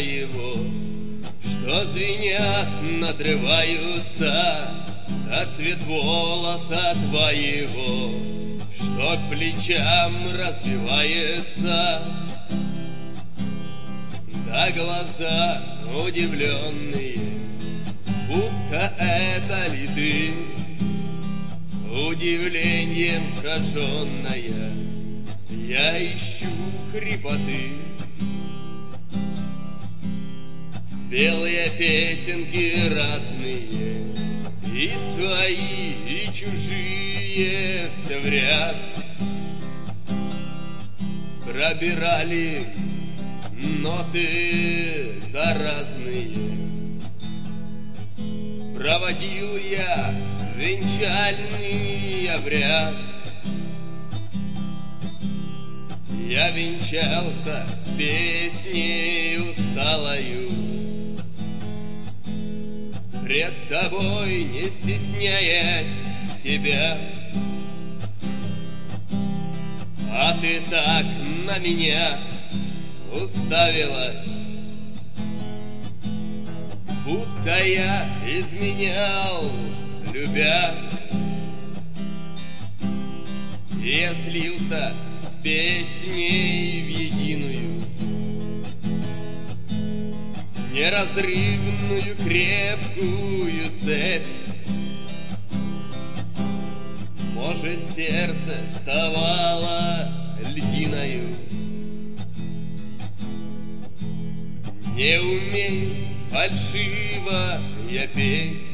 твоего, что звенят, надрываются, да цвет волоса твоего, что к плечам развивается, да глаза удивленные, будто это ли ты, удивлением сраженная, я ищу хрипоты. Белые песенки разные, и свои, и чужие, все в ряд пробирали ноты заразные. Проводил я венчальный обряд, я венчался с песней усталою, пред тобой, не стесняясь тебя. А ты так на меня уставилась, будто я изменял, любя. Я слился с песней в единую, неразрывную крепкую цепь. Может, сердце вставало льдиною, не умею фальшиво я петь.